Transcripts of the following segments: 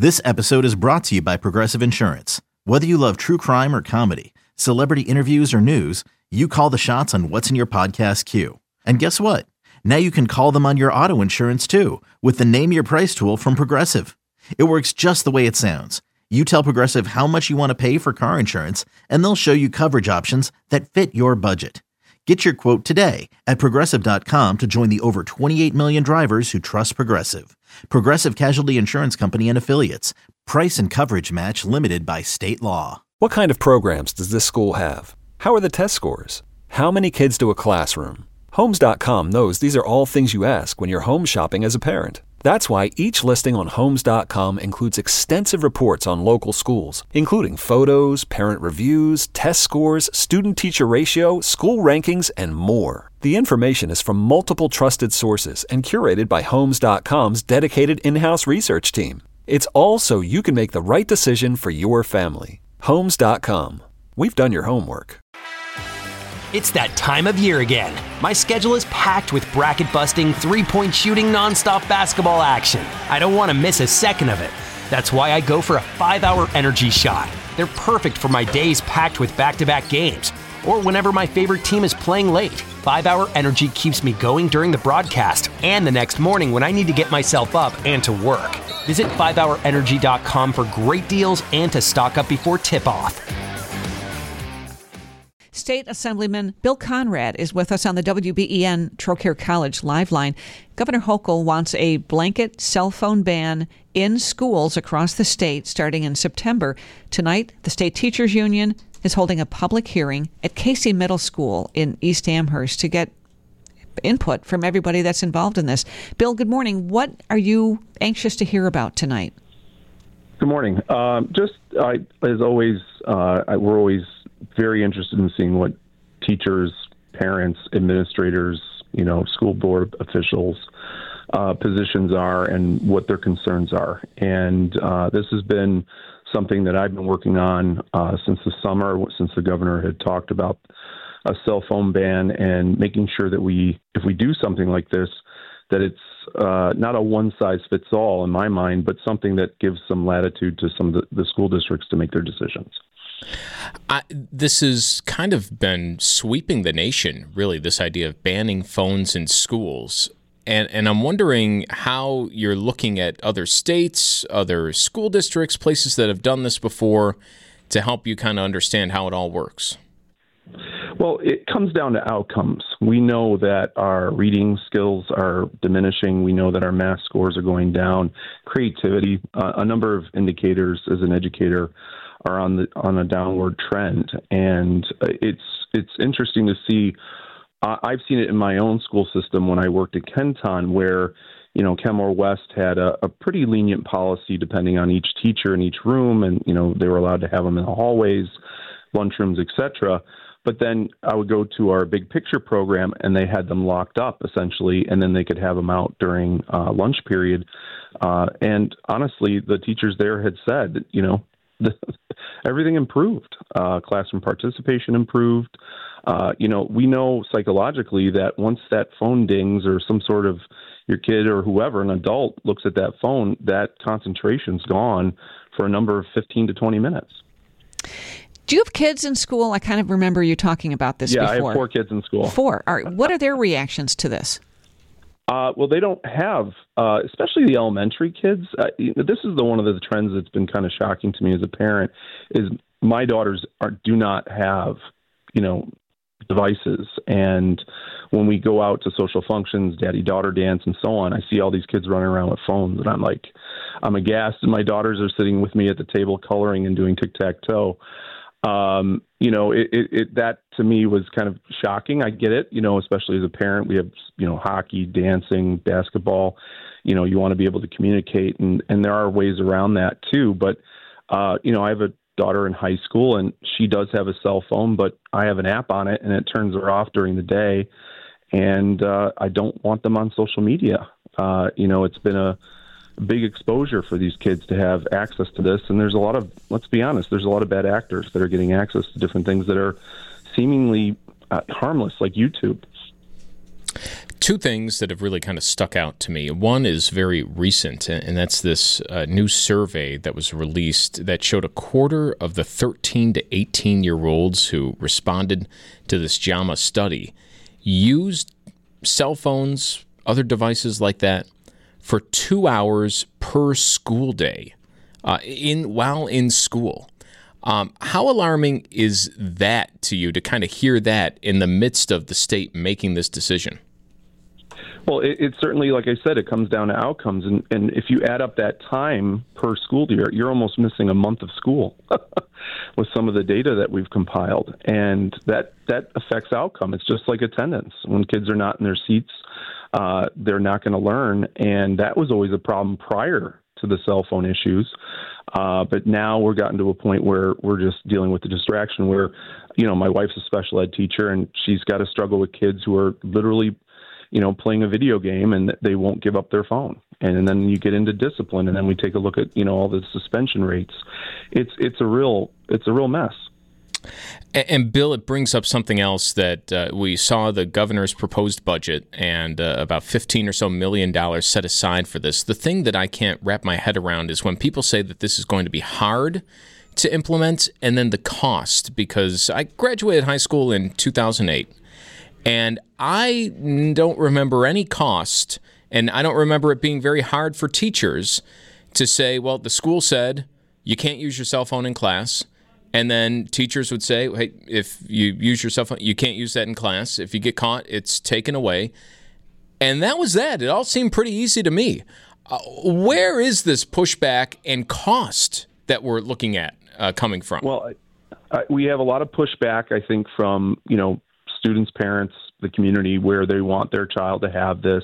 This episode is brought to you by Progressive Insurance. Whether you love true crime or comedy, celebrity interviews or news, you call the shots on what's in your podcast queue. And guess what? Now you can call them on your auto insurance too with the Name Your Price tool from Progressive. It works just the way it sounds. You tell Progressive how much you want to pay for car insurance, and they'll show you coverage options that fit your budget. Get your quote today at Progressive.com to join the over 28 million drivers who trust Progressive. Progressive Casualty Insurance Company and Affiliates. Price and coverage match limited by state law. What kind of programs does this school have? How are the test scores? How many kids to a classroom? Homes.com knows these are all things you ask when you're home shopping as a parent. That's why each listing on Homes.com includes extensive reports on local schools, including photos, parent reviews, test scores, student-teacher ratio, school rankings, and more. The information is from multiple trusted sources and curated by Homes.com's dedicated in-house research team. It's all so you can make the right decision for your family. Homes.com. We've done your homework. It's that time of year again. My schedule is packed with bracket-busting, three-point shooting, nonstop basketball action. I don't want to miss a second of it. That's why I go for a 5-hour energy shot. They're perfect for my days packed with back-to-back games, or whenever my favorite team is playing late. 5-hour energy keeps me going during the broadcast and the next morning when I need to get myself up and to work. Visit 5hourenergy.com for great deals and to stock up before tip-off. State Assemblyman Bill Conrad is with us on the WBEN Trocaire College Live Line. Governor Hochul wants a blanket cell phone ban in schools across the state starting in September. Tonight, the State Teachers Union is holding a public hearing at Casey Middle School in East Amherst to get input from everybody that's involved in this. Bill, good morning. What are you anxious to hear about tonight? Good morning. As always, we're always very interested in seeing what teachers, parents, administrators, school board officials' positions are and what their concerns are. And this has been something that I've been working on since the summer, since the governor had talked about a cell phone ban, and making sure that if we do something like this, that it's not a one-size-fits-all in my mind, but something that gives some latitude to some of the school districts to make their decisions. This has kind of been sweeping the nation, really, this idea of banning phones in schools. And I'm wondering how you're looking at other states, other school districts, places that have done this before, to help you kind of understand how it all works. Well, it comes down to outcomes. We know that our reading skills are diminishing. We know that our math scores are going down. Creativity, a number of indicators as an educator are on a downward trend. And it's interesting to see. I've seen it in my own school system when I worked at Kenton, where Kenmore West had a pretty lenient policy depending on each teacher in each room, and they were allowed to have them in the hallways, lunchrooms, etc. But then I would go to our big picture program, and they had them locked up essentially, and then they could have them out during lunch period. And honestly, the teachers there had said, everything improved. Classroom participation improved. We know psychologically that once that phone dings, or some sort of your kid or whoever, an adult, looks at that phone, that concentration's gone for a number of 15 to 20 minutes. Do you have kids in school? I kind of remember you talking about this before. Yeah, I have 4 kids in school. 4. All right. What are their reactions to this? Well, they don't have, especially the elementary kids. This is one of the trends that's been kind of shocking to me as a parent, is my daughters do not have, devices. And when we go out to social functions, daddy-daughter dance and so on, I see all these kids running around with phones, and I'm aghast. And my daughters are sitting with me at the table coloring and doing tic-tac-toe. That to me was kind of shocking. I get it, especially as a parent. We have, hockey, dancing, basketball. You want to be able to communicate, and there are ways around that too. But, I have a daughter in high school, and she does have a cell phone, but I have an app on it, and it turns her off during the day. And I don't want them on social media. It's been a big exposure for these kids to have access to this. And there's a lot of, let's be honest, there's a lot of bad actors that are getting access to different things that are seemingly harmless, like YouTube. two things that have really kind of stuck out to me. One is very recent, and that's this new survey that was released that showed a quarter of the 13 to 18-year-olds who responded to this JAMA study used cell phones, other devices like that, for 2 hours per school day while in school. How alarming is that to you to kind of hear that in the midst of the state making this decision? Well, it certainly, like I said, it comes down to outcomes. And if you add up that time per school year, you're almost missing a month of school with some of the data that we've compiled. And that affects outcome. It's just like attendance. When kids are not in their seats, they're not going to learn. And that was always a problem prior to the cell phone issues. But now we're gotten to a point where we're just dealing with the distraction where, my wife's a special ed teacher and she's got to struggle with kids who are literally playing a video game and they won't give up their phone. And then you get into discipline, and then we take a look at, all the suspension rates. It's a real mess. And Bill, it brings up something else that we saw the governor's proposed budget and about $15 or so million set aside for this. The thing that I can't wrap my head around is when people say that this is going to be hard to implement, and then the cost, because I graduated high school in 2008. And I don't remember any cost, and I don't remember it being very hard for teachers to say, well, the school said you can't use your cell phone in class. And then teachers would say, hey, if you use your cell phone, you can't use that in class. If you get caught, it's taken away. And that was that. It all seemed pretty easy to me. Where is this pushback and cost that we're looking at coming from? Well, we have a lot of pushback, I think, from, students, parents, the community, where they want their child to have this.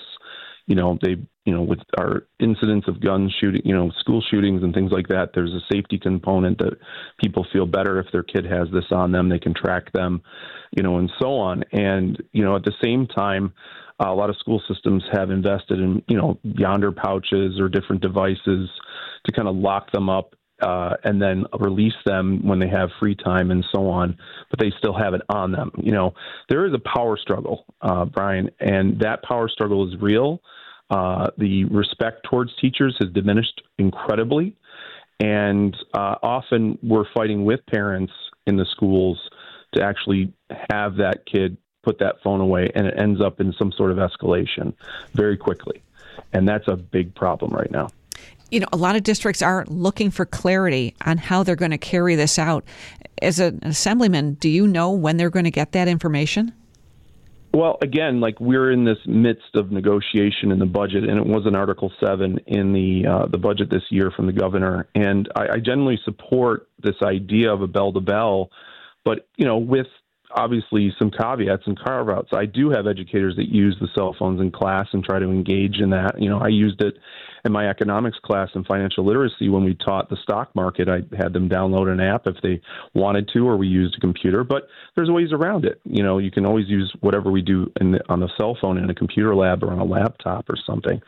With our incidents of gun shooting, school shootings and things like that, there's a safety component that people feel better if their kid has this on them, they can track them, and so on. And, at the same time, a lot of school systems have invested in, Yonder pouches or different devices to kind of lock them up and then release them when they have free time and so on, but they still have it on them. There is a power struggle, Brian, and that power struggle is real. The respect towards teachers has diminished incredibly, and often we're fighting with parents in the schools to actually have that kid put that phone away, and it ends up in some sort of escalation very quickly, and that's a big problem right now. A lot of districts are looking for clarity on how they're going to carry this out. As an assemblyman, do you know when they're going to get that information? Well, again, we're in this midst of negotiation in the budget, and it was an Article 7 in the budget this year from the governor. And I generally support this idea of a bell-to-bell, but, with obviously some caveats and carve-outs. I do have educators that use the cell phones in class and try to engage in that. I used it in my economics class in financial literacy when we taught the stock market. I had them download an app if they wanted to, or we used a computer. But there's ways around it. You can always use whatever we do on the cell phone in a computer lab or on a laptop or something.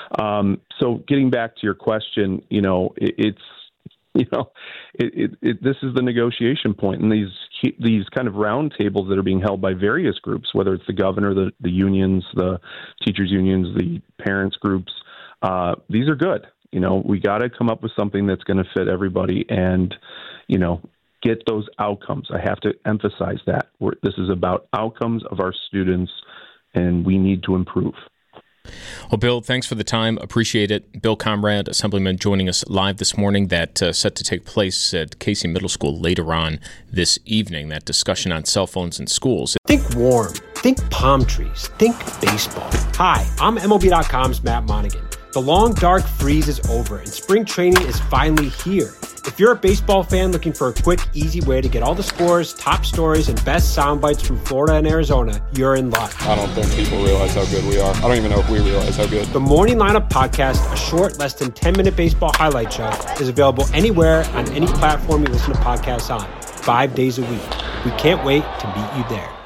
So getting back to your question, this is the negotiation point, and these kind of round tables that are being held by various groups, whether it's the governor, the unions, the teachers unions, the parents groups, these are good. We got to come up with something that's going to fit everybody and, get those outcomes. I have to emphasize that. This is about outcomes of our students, and we need to improve. Well, Bill, thanks for the time. Appreciate it. Bill Conrad, Assemblyman, joining us live this morning. That's set to take place at Casey Middle School later on this evening, that discussion on cell phones in schools. Think warm. Think palm trees. Think baseball. Hi, I'm MLB.com's Matt Monaghan. The long, dark freeze is over, and spring training is finally here. If you're a baseball fan looking for a quick, easy way to get all the scores, top stories, and best sound bites from Florida and Arizona, you're in luck. I don't think people realize how good we are. I don't even know if we realize how good. The Morning Lineup Podcast, a short, less than 10-minute baseball highlight show, is available anywhere on any platform you listen to podcasts on, 5 days a week. We can't wait to meet you there.